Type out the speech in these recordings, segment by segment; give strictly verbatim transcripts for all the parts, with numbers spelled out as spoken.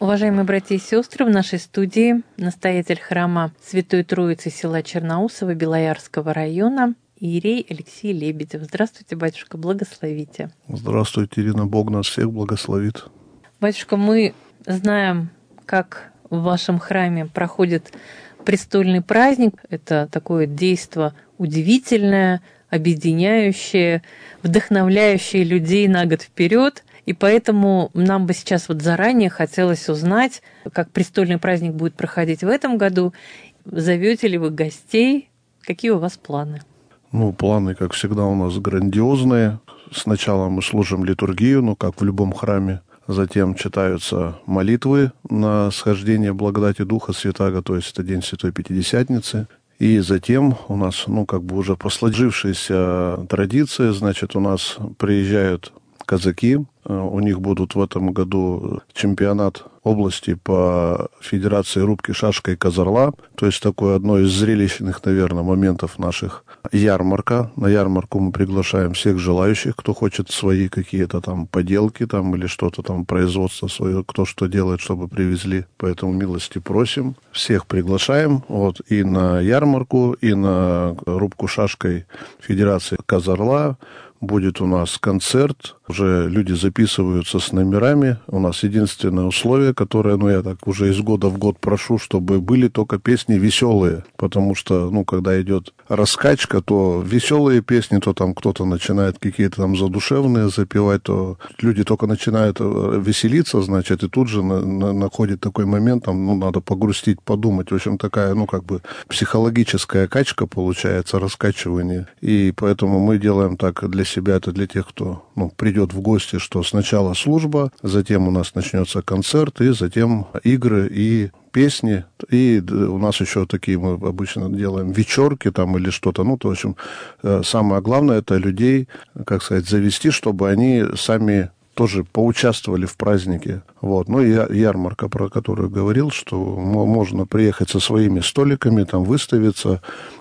Уважаемые братья и сестры, в нашей студии настоятель храма Святой Троицы села Черноусово Белоярского района иерей Алексей Лебедев. Здравствуйте, батюшка, благословите. Здравствуйте, Ирина, Бог нас всех благословит. Батюшка, мы знаем, как в вашем храме проходит престольный праздник. Это такое действо удивительное, объединяющее, вдохновляющее людей на год вперед. И поэтому нам бы сейчас вот заранее хотелось узнать, как престольный праздник будет проходить в этом году. Зовете ли вы гостей? Какие у вас планы? Ну, планы, как всегда, у нас грандиозные. Сначала мы служим литургию, ну, как в любом храме. Затем читаются молитвы на схождение благодати Духа Святаго, то есть это день Святой Пятидесятницы. И затем у нас, ну, как бы уже сложившаяся традиция, значит, у нас приезжают казаки. У них будут в этом году чемпионат области по федерации рубки шашкой Казарла. То есть такое одно из зрелищных, наверное, моментов наших ярмарка. На ярмарку мы приглашаем всех желающих, кто хочет свои какие-то там поделки там, или что-то там, производство свое, кто что делает, чтобы привезли. Поэтому милости просим. Всех приглашаем. Вот, и на ярмарку, и на рубку шашкой федерации Казарла. Будет у нас концерт, уже люди записываются с номерами. У нас единственное условие, которое, ну, я так уже из года в год прошу, чтобы были только песни веселые. Потому что, ну, когда идет раскачка, то веселые песни, то там кто-то начинает какие-то там задушевные запевать, то люди только начинают веселиться, значит, и тут же на, на, находит такой момент, там, ну, надо погрустить, подумать. В общем, такая, ну, как бы психологическая качка получается, раскачивание. И поэтому мы делаем так для себя, это для тех, кто, ну, придет в гости, что сначала служба, затем у нас начнется концерт, и затем игры и песни. И у нас еще такие мы обычно делаем вечерки там или что-то. Ну, то, в общем, самое главное, это людей, как сказать, завести, чтобы они сами тоже поучаствовали в празднике. Вот. Ну и ярмарка, про которую говорил, что можно приехать со своими столиками, там выставиться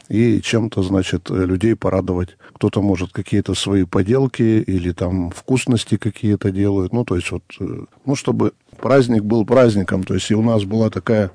и чем-то, значит, людей порадовать. Кто-то может какие-то свои поделки или там вкусности какие-то делают. Ну, то есть вот, ну, чтобы праздник был праздником. То есть и у нас была такая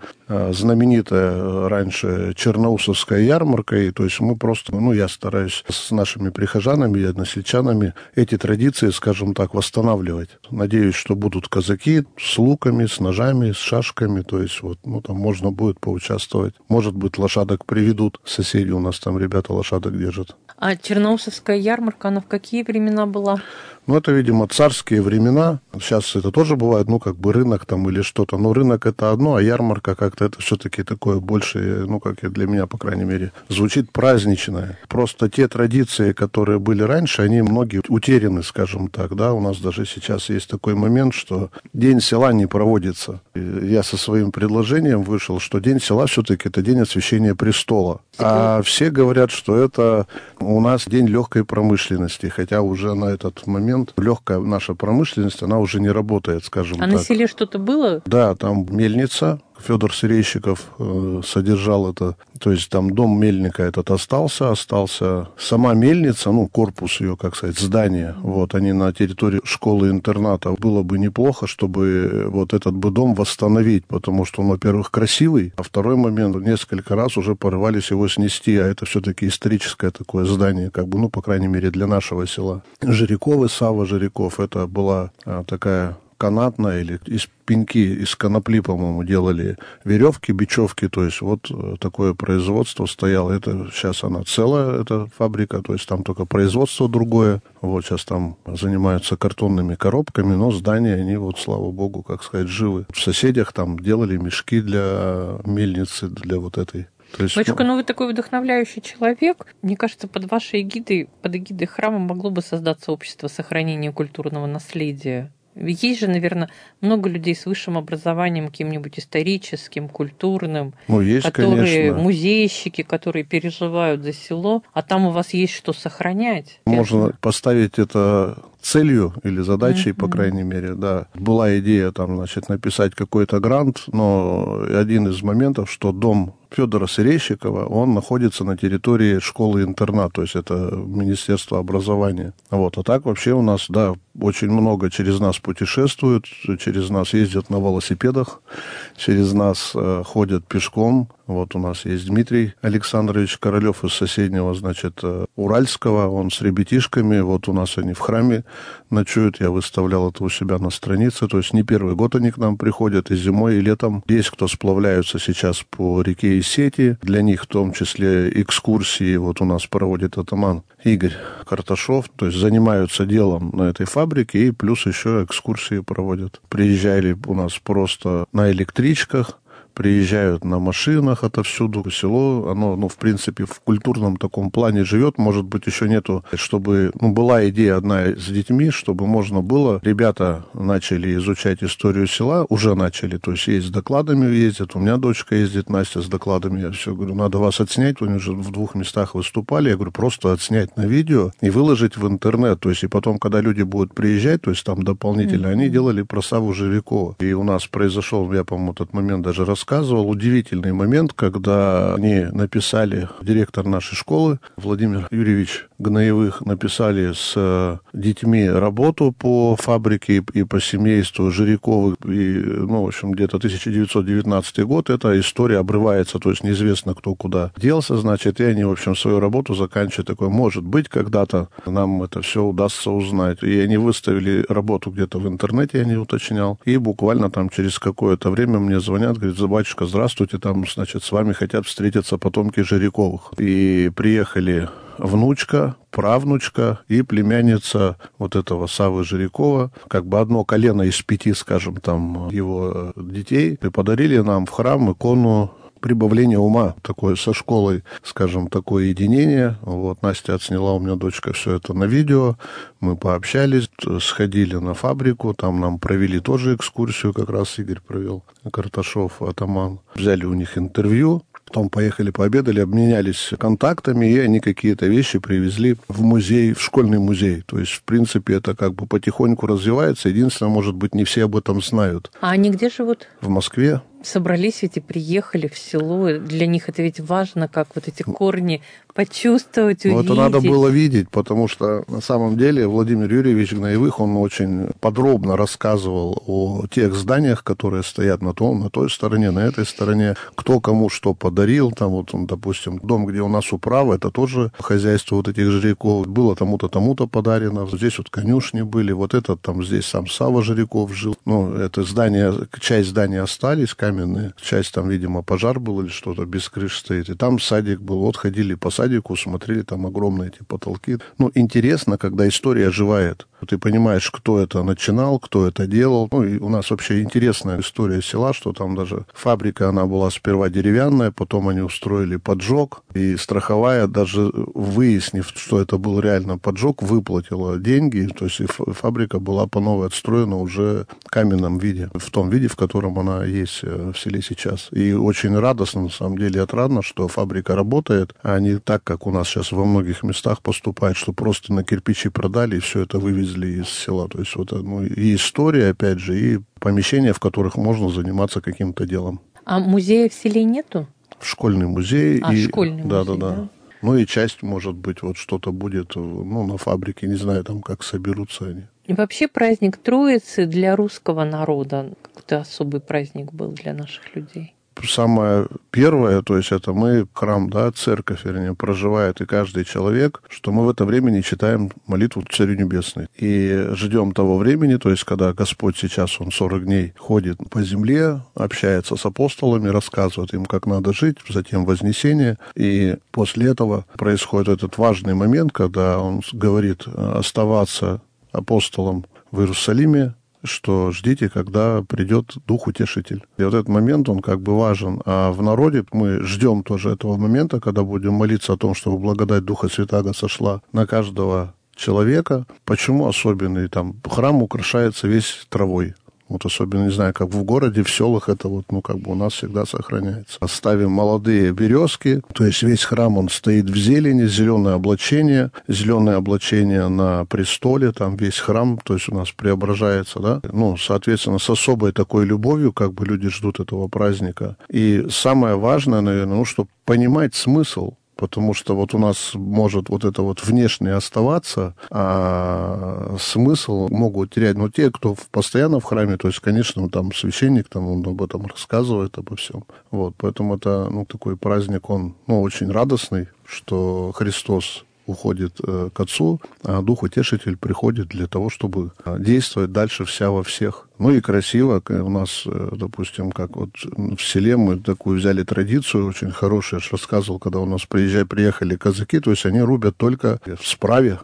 знаменитая раньше черноусовская ярмарка, и то есть мы просто, ну, я стараюсь с нашими прихожанами и односельчанами эти традиции, скажем так, восстанавливать. Надеюсь, что будут казаки с луками, с ножами, с шашками, то есть вот, ну, там можно будет поучаствовать. Может быть, лошадок приведут, соседи у нас там ребята лошадок держат. А черноусовская ярмарка, она в какие времена была? Ну, это, видимо, царские времена. Сейчас это тоже бывает, ну, как бы рынок там или что-то. Но рынок это одно, а ярмарка как-то это все-таки такое больше, ну, как и для меня, по крайней мере, звучит праздничное. Просто те традиции, которые были раньше, они многие утеряны, скажем так, да. У нас даже сейчас есть такой момент, что День села не проводится. Я со своим предложением вышел, что День села все-таки это День освящения престола. А все говорят, что это у нас День легкой промышленности, хотя уже на этот момент легкая наша промышленность, она уже не работает, скажем а так. А на селе что-то было? Да, там мельница. Федор Сырейщиков э, содержал это. То есть там дом мельника этот остался, остался сама мельница, ну, корпус ее, как сказать, здание. Вот, они на территории школы-интерната. Было бы неплохо, чтобы вот этот бы дом восстановить, потому что он, во-первых, красивый, а второй момент, несколько раз уже порывались его снести, а это все-таки историческое такое здание, как бы, ну, по крайней мере, для нашего села. Жиряковы, Савва Жиряков, это была а, такая канатная или из пеньки, из конопли, по-моему, делали веревки, бечевки, то есть вот такое производство стояло. Это сейчас она целая, эта фабрика, то есть там только производство другое. Вот сейчас там занимаются картонными коробками, но здания, они вот, слава богу, как сказать, живы. В соседях там делали мешки для мельницы, для вот этой. Есть, Батюшка, ну, ну вы такой вдохновляющий человек. Мне кажется, под вашей эгидой, под эгидой храма могло бы создаться общество сохранения культурного наследия. Есть же, наверное, много людей с высшим образованием, каким-нибудь историческим, культурным, ну, есть, которые конечно. Музейщики, которые переживают за село, а там у вас есть что сохранять. Можно верно? Поставить это целью или задачей, mm-hmm. по крайней мере, да. Была идея там, значит, написать какой-то грант, но один из моментов, что дом Федора Серещикова, он находится на территории школы-интернат, то есть это Министерство образования. Вот. А так вообще у нас, да, очень много через нас путешествуют, через нас ездят на велосипедах, через нас э, ходят пешком. Вот у нас есть Дмитрий Александрович Королев из соседнего, значит, Уральского, он с ребятишками, вот у нас они в храме ночуют, я выставлял это у себя на странице, то есть не первый год они к нам приходят, и зимой, и летом. Есть кто сплавляются сейчас по реке Исети, для них в том числе экскурсии, вот у нас проводит атаман Игорь Карташов, то есть занимаются делом на этой фабрике, и плюс еще экскурсии проводят. Приезжали у нас просто на электричках, приезжают на машинах отовсюду. Село, оно, ну, в принципе, в культурном таком плане живет. Может быть, еще нету, чтобы... Ну, была идея одна с детьми, чтобы можно было... Ребята начали изучать историю села, уже начали, то есть есть с докладами ездят. У меня дочка ездит, Настя, с докладами. Я все говорю, надо вас отснять. Они уже в двух местах выступали. Я говорю, просто отснять на видео и выложить в интернет. То есть и потом, когда люди будут приезжать, то есть там дополнительно, mm-hmm. они делали про Савву Жирякова. И у нас произошел, я, по-моему, этот момент даже рассказывал, рассказывал удивительный момент, когда они написали, директор нашей школы Владимир Юрьевич Гноевых, написали с детьми работу по фабрике и по семейству Жиряковых. И, ну, в общем, где-то тысяча девятьсот девятнадцатый год эта история обрывается, то есть неизвестно, кто куда делся, значит, и они, в общем, свою работу заканчивают. Такой, может быть, когда-то нам это все удастся узнать. И они выставили работу где-то в интернете, я не уточнял, и буквально там через какое-то время мне звонят, говорят, батюшка, здравствуйте, там, значит, с вами хотят встретиться потомки Жиряковых. И приехали внучка, правнучка и племянница вот этого Саввы Жирякова, как бы одно колено из пяти, скажем, там, его детей, и подарили нам в храм икону прибавление ума, такое со школой, скажем, такое единение. Вот Настя отсняла, у меня дочка, все это на видео. Мы пообщались, сходили на фабрику, там нам провели тоже экскурсию, как раз Игорь провел, Карташов, атаман. Взяли у них интервью, потом поехали пообедали, обменялись контактами, и они какие-то вещи привезли в музей, в школьный музей. То есть, в принципе, это как бы потихоньку развивается. Единственное, может быть, не все об этом знают. А они где живут? В Москве. Собрались ведь и приехали в село. Для них это ведь важно, как вот эти корни почувствовать, увидеть. Ну, это надо было видеть, потому что на самом деле Владимир Юрьевич Гноевых, он очень подробно рассказывал о тех зданиях, которые стоят на том, на той стороне, на этой стороне, кто кому что подарил. Там вот, допустим, дом, где у нас управа, это тоже хозяйство вот этих Жиряков. Было тому-то, тому-то подарено. Здесь вот конюшни были, вот этот там здесь сам Савва Жиряков жил. Ну, это здание, часть здания остались, каменные. Часть там, видимо, пожар был или что-то, без крыши стоит. И там садик был. Вот ходили по садику, смотрели, там огромные эти потолки. Ну, интересно, когда история оживает. Ты понимаешь, кто это начинал, кто это делал. Ну, и у нас вообще интересная история села, что там даже фабрика, она была сперва деревянная, потом они устроили поджог. И страховая, даже выяснив, что это был реально поджог, выплатила деньги. То есть и фабрика была по новой отстроена уже в каменном виде. В том виде, в котором она есть в селе сейчас. И очень радостно, на самом деле, отрадно, что фабрика работает, а не так, как у нас сейчас во многих местах поступает, что просто на кирпичи продали и все это вывезли из села. То есть вот, ну, и история, опять же, и помещения, в которых можно заниматься каким-то делом. А музея в селе нету? Школьный музей. А, и... школьный да, музей, да, да, да. Ну и часть, может быть, вот что-то будет, ну, на фабрике, не знаю, там, как соберутся они. И вообще праздник Троицы для русского народа какой-то особый праздник был для наших людей. Самое первое, то есть это мы, храм, да, церковь, вернее, проживает и каждый человек, что мы в это время не читаем молитву Царю Небесной. И ждем того времени, то есть когда Господь сейчас, Он сорок дней ходит по земле, общается с апостолами, рассказывает им, как надо жить, затем вознесение. И после этого происходит этот важный момент, когда Он говорит оставаться апостолом в Иерусалиме, что ждите, когда придет Дух Утешитель. И вот этот момент, он как бы важен. А в народе мы ждем тоже этого момента, когда будем молиться о том, чтобы благодать Духа Святаго сошла на каждого человека. Почему особенный? Там храм украшается весь травой. Вот особенно, не знаю, как в городе, в селах это вот, ну, как бы у нас всегда сохраняется. Ставим молодые березки, то есть весь храм, он стоит в зелени, зеленое облачение, зеленое облачение на престоле, там весь храм, то есть у нас преображается, да. Ну, соответственно, с особой такой любовью, как бы люди ждут этого праздника. И самое важное, наверное, ну, чтобы понимать смысл. Потому что вот у нас может вот это вот внешнее оставаться, а смысл могут терять. Но те, кто постоянно в храме, то есть, конечно, там священник, там он об этом рассказывает, обо всем. Вот, поэтому это, ну, такой праздник, он, ну, очень радостный, что Христос уходит э, к Отцу, а Дух Утешитель приходит для того, чтобы действовать дальше вся во всех. Ну и красиво. У нас, э, допустим, как вот в селе мы такую взяли традицию очень хорошую. Я же рассказывал, когда у нас приезжали, приехали казаки, то есть они рубят только в справе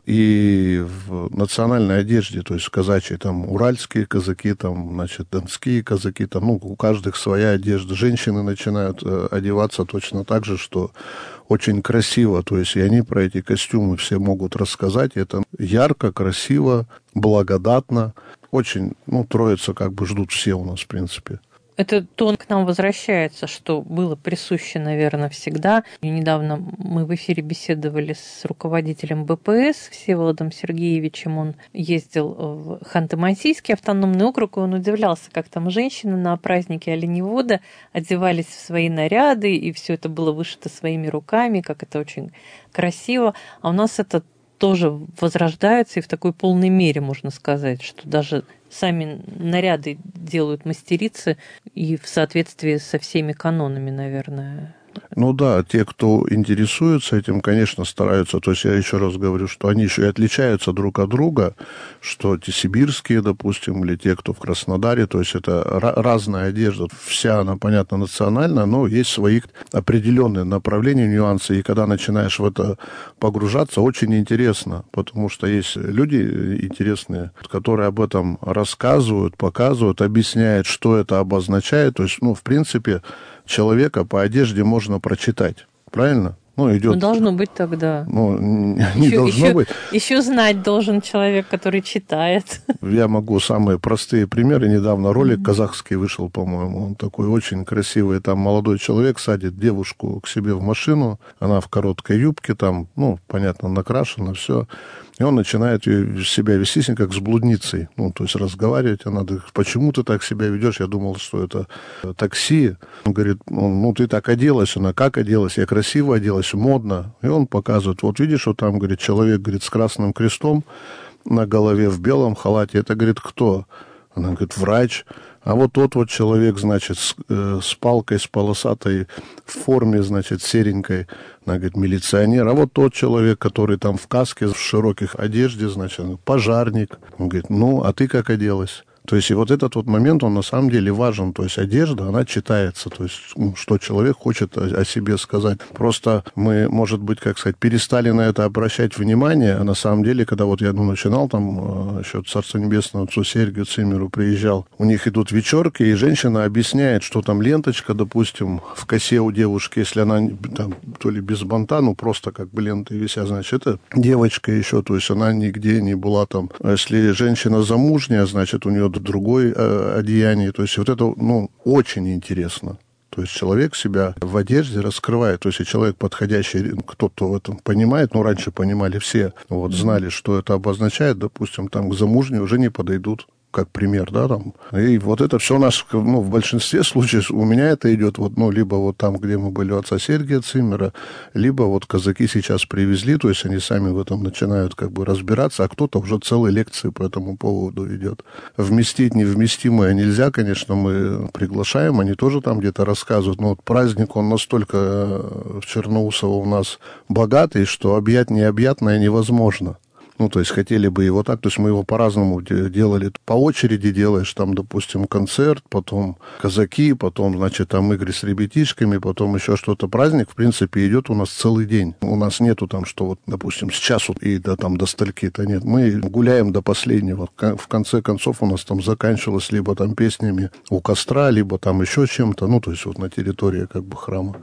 и в национальной одежде, то есть казачьи, там уральские казаки, там, значит, донские казаки, там, ну, у каждых своя одежда. Женщины начинают э, одеваться точно так же, что очень красиво, то есть и они про эти костюмы все могут рассказать, это ярко, красиво, благодатно, очень, ну, Троица как бы ждут все у нас, в принципе. Этот тон к нам возвращается, что было присуще, наверное, всегда. И недавно мы в эфире беседовали с руководителем Бэ Пэ Эс Всеволодом Сергеевичем. Он ездил в Ханты-Мансийский автономный округ, и он удивлялся, как там женщины на празднике оленевода одевались в свои наряды, и все это было вышито своими руками, как это очень красиво. А у нас это тоже возрождается, и в такой полной мере, можно сказать, что даже сами наряды делают мастерицы и в соответствии со всеми канонами, наверное. Ну да, те, кто интересуется этим, конечно, стараются. То есть я еще раз говорю, что они еще и отличаются друг от друга, что те сибирские, допустим, или те, кто в Краснодаре, то есть это разная одежда. Вся она, понятно, национальная, но есть свои определенные направления, нюансы. И когда начинаешь в это погружаться, очень интересно, потому что есть люди интересные, которые об этом рассказывают, показывают, объясняют, что это обозначает. То есть, ну, в принципе, человека по одежде можно прочитать, правильно? Ну, идет... Ну, должно быть тогда. Ну, не еще, должно еще, быть. Еще знать должен человек, который читает. Я могу самые простые примеры. Недавно ролик mm-hmm. казахский вышел, по-моему. Он такой очень красивый. Там молодой человек садит девушку к себе в машину. Она в короткой юбке, там, ну, понятно, накрашена, все. И он начинает ее, себя вести с ней как с блудницей. Ну, то есть разговаривать. Она говорит, почему ты так себя ведешь? Я думал, что это такси. Он говорит, ну, ты так оделась. Она, как оделась? Я красиво оделась, модно. И он показывает, вот видишь, вот там, говорит, человек, говорит, с красным крестом на голове в белом халате. Это, говорит, кто? Она говорит, врач. А вот тот вот человек, значит, с, э, с палкой, с полосатой в форме, значит, серенькой, она говорит, милиционер. А вот тот человек, который там в каске, в широких одежде, значит, пожарник. Он говорит, ну, а ты как оделась? То есть и вот этот вот момент, он на самом деле важен. То есть одежда, она читается. То есть, ну, что человек хочет о, о себе сказать. Просто мы, может быть, как сказать, перестали на это обращать внимание. А на самом деле, когда вот я ну, начинал, там еще Царство Небесное, отцу Сергию Циммеру приезжал, у них идут вечерки, и женщина объясняет, что там ленточка, допустим, в косе у девушки, если она там, то ли без банта, ну просто как бы ленты висят, значит, это девочка еще, то есть она нигде не была там. А если женщина замужняя, значит, у нее другое э, одеяние. То есть вот это, ну, очень интересно. То есть человек себя в одежде раскрывает. То есть и человек подходящий, кто-то в этом понимает, ну, раньше понимали все, вот, знали, что это обозначает, допустим, там к замужней уже не подойдут. Как пример, да, там. И вот это все наш, ну, в большинстве случаев у меня это идет вот, ну, либо вот там, где мы были у отца Сергия Циммера, либо вот казаки сейчас привезли, то есть они сами в этом начинают как бы разбираться, а кто-то уже целые лекции по этому поводу ведет. Вместить невместимое нельзя, конечно, мы приглашаем, они тоже там где-то рассказывают, но вот праздник, он настолько в Черноусово у нас богатый, что объять необъятное невозможно. Ну, то есть хотели бы его так, то есть мы его по-разному делали. По очереди делаешь, там, допустим, концерт, потом казаки, потом, значит, там игры с ребятишками, потом еще что-то. Праздник, в принципе, идет у нас целый день. У нас нету там, что вот, допустим, с часу и до, там, до стольки-то нет. Мы гуляем до последнего. В конце концов у нас там заканчивалось либо там песнями у костра, либо там еще чем-то, ну, то есть вот на территории как бы храма.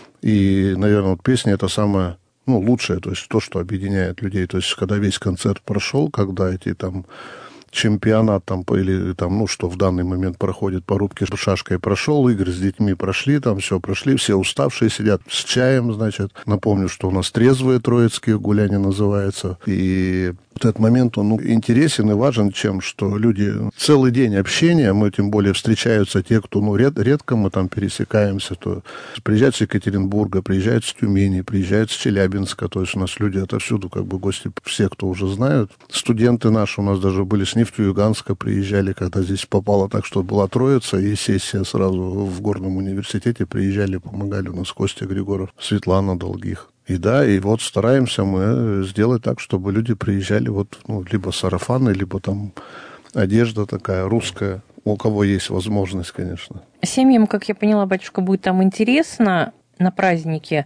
И, наверное, вот песня это самое... Ну, лучшее, то есть то, что объединяет людей. То есть, когда весь концерт прошел, когда эти там чемпионат там, или там, ну, что в данный момент проходит по рубке шашкой прошел, игры с детьми прошли, там все прошли, все уставшие сидят с чаем, значит. Напомню, что у нас трезвые троицкие гуляния называется. И вот этот момент, он ну, интересен и важен, чем, что люди целый день общения, мы тем более встречаются те, кто, ну, ред, редко мы там пересекаемся, то приезжают с Екатеринбурга, приезжают с Тюмени, приезжают с Челябинска, то есть у нас люди отовсюду, как бы гости, все, кто уже знают. Студенты наши у нас даже были с Нефтеюганска, приезжали, когда здесь попало так, что была Троица, и сессия сразу в Горном университете, приезжали, помогали у нас Костя Григоров, Светлана Долгих. И да, и вот стараемся мы сделать так, чтобы люди приезжали вот, ну, либо сарафаны, либо там одежда такая русская, у кого есть возможность, конечно. Семьям, как я поняла, батюшка, будет там интересно на празднике.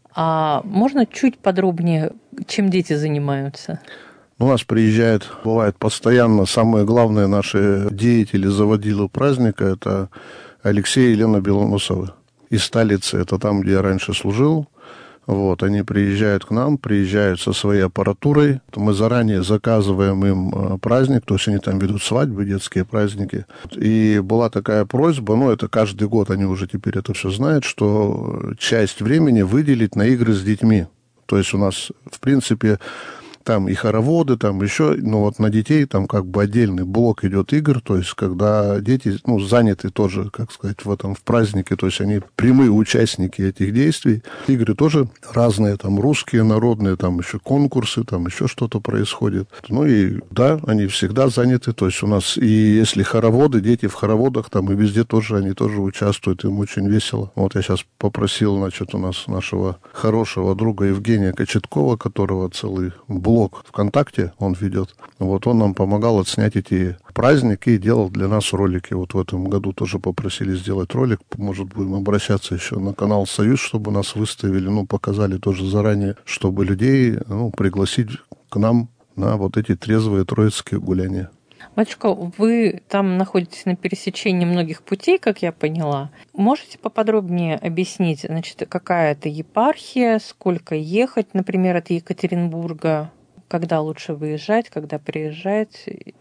А можно чуть подробнее, чем дети занимаются? У нас приезжают, бывает постоянно, самые главные наши деятели, заводилы праздника, это Алексей и Елена Белоносовы. Из столицы, это там, где я раньше служил. Вот, они приезжают к нам, приезжают со своей аппаратурой. Мы заранее заказываем им праздник, то есть они там ведут свадьбы, детские праздники. И была такая просьба, ну, это каждый год, они уже теперь это все знают, что часть времени выделить на игры с детьми. То есть у нас, в принципе, там и хороводы, там еще, ну вот на детей там как бы отдельный блок идет игр, то есть когда дети, ну, заняты тоже, как сказать, в этом, в празднике, то есть они прямые участники этих действий. Игры тоже разные, там русские, народные, там еще конкурсы, там еще что-то происходит. Ну и да, они всегда заняты, то есть у нас и если хороводы, дети в хороводах там и везде тоже, они тоже участвуют, им очень весело. Вот я сейчас попросил, значит, у нас нашего хорошего друга Евгения Кочеткова, которого целый блок ВКонтакте он ведет. Вот он нам помогал отснять эти праздники и делал для нас ролики. Вот в этом году тоже попросили сделать ролик. Может, будем обращаться еще на канал «Союз», чтобы нас выставили, ну, показали тоже заранее, чтобы людей, ну, пригласить к нам на вот эти трезвые троицкие гуляния. Батюшка, вы там находитесь на пересечении многих путей, как я поняла. Можете поподробнее объяснить, значит, какая это епархия, сколько ехать, например, от Екатеринбурга, когда лучше выезжать, когда приезжать, и,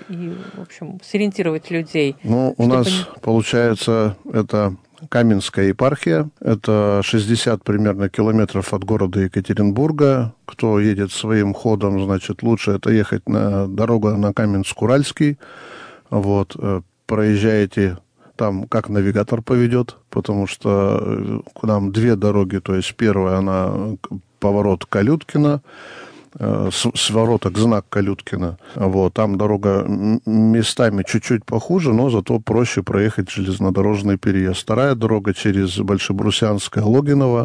в общем, сориентировать людей? Ну, у нас, они... получается, это Каменская епархия, это шестьдесят примерно километров от города Екатеринбурга. Кто едет своим ходом, значит, лучше это ехать на дорогу на Каменск-Уральский. Вот, проезжаете там, как навигатор поведет, потому что к нам две дороги, то есть первая, она поворот Калюткина, с, с вороток знак Калюткина. Вот, там дорога местами чуть-чуть похуже, но зато проще проехать железнодорожный переезд. Вторая дорога через Большебрусянское, Логиново.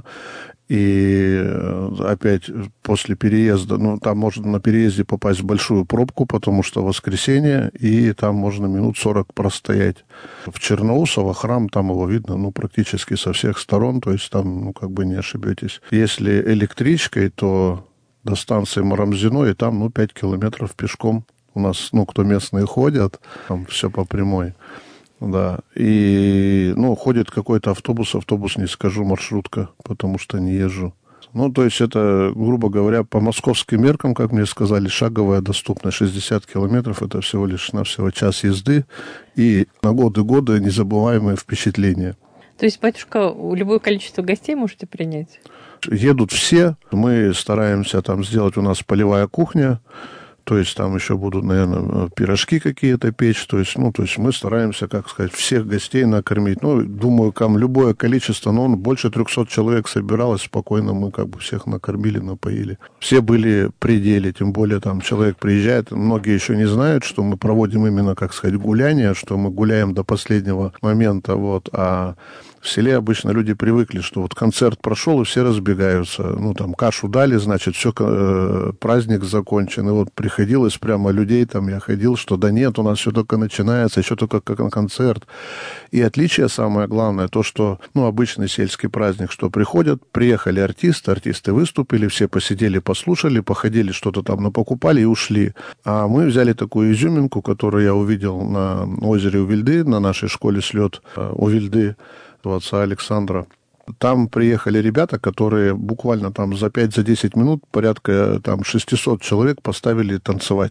И опять после переезда, ну, там можно на переезде попасть в большую пробку, потому что воскресенье, и там можно минут сорок простоять. В Черноусово храм, там его видно, ну, практически со всех сторон, то есть там, ну, как бы не ошибетесь. Если электричкой, то до станции Марамзино, и там, ну, пять километров пешком. У нас, ну, кто местные ходят, там все по прямой. Да, и, ну, ходит какой-то автобус, автобус не скажу, маршрутка, потому что не езжу. Ну, то есть это, грубо говоря, по московским меркам, как мне сказали, шаговая доступность шестьдесят километров, это всего лишь навсего час езды, и на годы-годы незабываемые впечатления. То есть, батюшка, любое количество гостей можете принять? Едут все, мы стараемся там сделать, у нас полевая кухня, то есть там еще будут, наверное, пирожки какие-то печь, то есть, ну, то есть мы стараемся, как сказать, всех гостей накормить. Ну, думаю, там любое количество, но ну, больше трехсот человек собиралось спокойно, мы как бы всех накормили, напоили. Все были при деле, тем более там человек приезжает, многие еще не знают, что мы проводим именно, как сказать, гуляние, что мы гуляем до последнего момента, вот, а в селе обычно люди привыкли, что вот концерт прошел, и все разбегаются. Ну, там, кашу дали, значит, все, э, праздник закончен. И вот приходилось прямо людей, там, я ходил, что да нет, у нас все только начинается, еще только как на концерт. И отличие самое главное, то, что, ну, обычный сельский праздник, что приходят, приехали артисты, артисты выступили, все посидели, послушали, походили, что-то там напокупали и ушли. А мы взяли такую изюминку, которую я увидел на озере Увильды, на нашей школе слет Увильды, у отца Александра. Там приехали ребята, которые буквально там за пять-десять минут порядка там шестьсот человек поставили танцевать.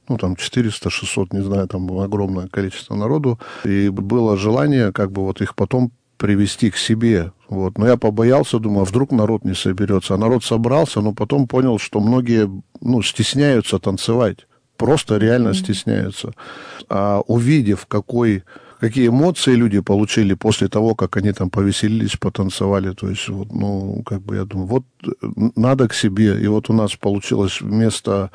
ну, там четыреста-шестьсот, не знаю, там было огромное количество народу, и было желание как бы вот их потом привести к себе. Вот. Но я побоялся, думаю, а вдруг народ не соберется. А народ собрался, но потом понял, что многие, ну, стесняются танцевать. Просто реально mm-hmm. стесняются. А увидев, какой, какие эмоции люди получили после того, как они там повеселились, потанцевали, то есть, вот, ну, как бы я думаю, вот надо к себе. И вот у нас получилось вместо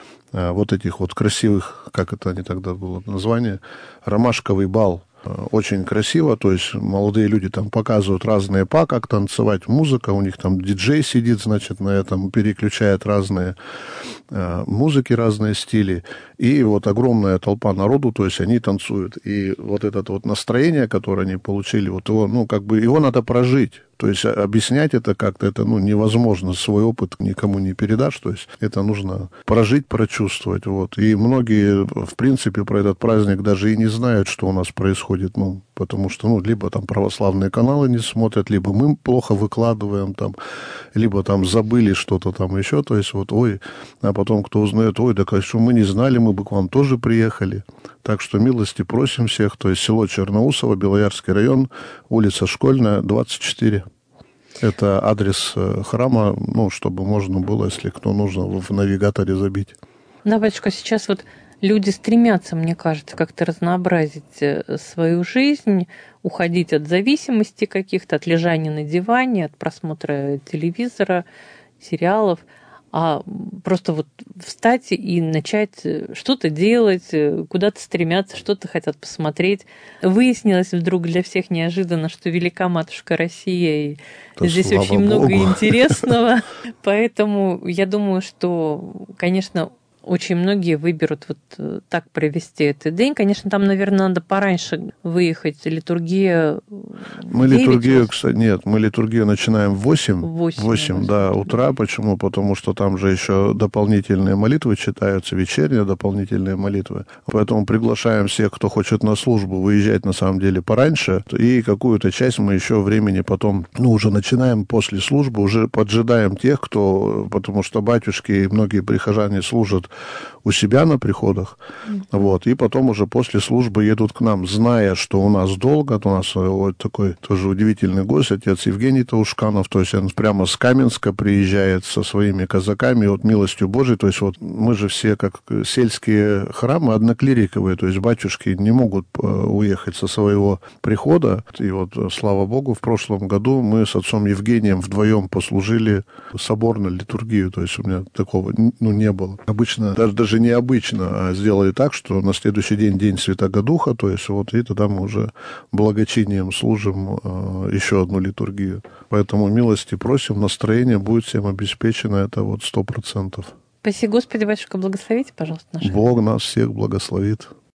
а, вот этих вот красивых, как это они тогда было название, ромашковый бал. Очень красиво, то есть молодые люди там показывают разные па, как танцевать, музыка, у них там диджей сидит, значит, на этом переключает разные э, музыки, разные стили, и вот огромная толпа народу, то есть они танцуют, и вот это вот настроение, которое они получили, вот его, ну, как бы его надо прожить. То есть объяснять это как-то, это, ну, невозможно, свой опыт никому не передашь, то есть это нужно прожить, прочувствовать, вот. И многие, в принципе, про этот праздник даже и не знают, что у нас происходит, ну, потому что, ну, либо там православные каналы не смотрят, либо мы плохо выкладываем там, либо там забыли что-то там еще, то есть вот, ой, а потом кто узнает, ой, да, конечно, мы не знали, мы бы к вам тоже приехали. Так что милости просим всех, то есть село Черноусово, Белоярский район, улица Школьная, двадцать четыре. Это адрес храма, ну, чтобы можно было, если кто нужно, в навигаторе забить. Да, батюшка, сейчас вот люди стремятся, мне кажется, как-то разнообразить свою жизнь, уходить от зависимости каких-то, от лежания на диване, от просмотра телевизора, сериалов, а просто вот встать и начать что-то делать, куда-то стремятся, что-то хотят посмотреть. Выяснилось вдруг для всех неожиданно, что велика матушка Россия, и да, здесь очень Богу. Много интересного. Поэтому я думаю, что, конечно, очень многие выберут вот так провести этот день. Конечно, там, наверное, надо пораньше выехать. Литургия Мы литургию, кстати, нет, мы литургию начинаем в восемь. восемь, восемь, да, утра. Почему? Потому что там же еще дополнительные молитвы читаются, вечерние дополнительные молитвы. Поэтому приглашаем всех, кто хочет на службу, выезжать на самом деле пораньше. И какую-то часть мы еще времени потом, ну, уже начинаем после службы, уже поджидаем тех, кто, потому что батюшки и многие прихожане служат у себя на приходах, mm-hmm. вот, и потом уже после службы едут к нам, зная, что у нас долго, у нас вот такой тоже удивительный гость, отец Евгений Таушканов, то есть он прямо с Каменска приезжает со своими казаками, вот милостью Божией, то есть вот мы же все как сельские храмы одноклириковые, то есть батюшки не могут уехать со своего прихода, и вот, слава Богу, в прошлом году мы с отцом Евгением вдвоем послужили соборную литургию, то есть у меня такого, ну, не было. Обычно Даже, даже необычно, а сделали так, что на следующий день День Святаго Духа, то есть вот, и тогда мы уже благочинием служим э, еще одну литургию. Поэтому милости просим, настроение будет всем обеспечено, это вот сто процентов. Спаси Господи, батюшка, благословите, пожалуйста, наши. Бог нас всех благословит.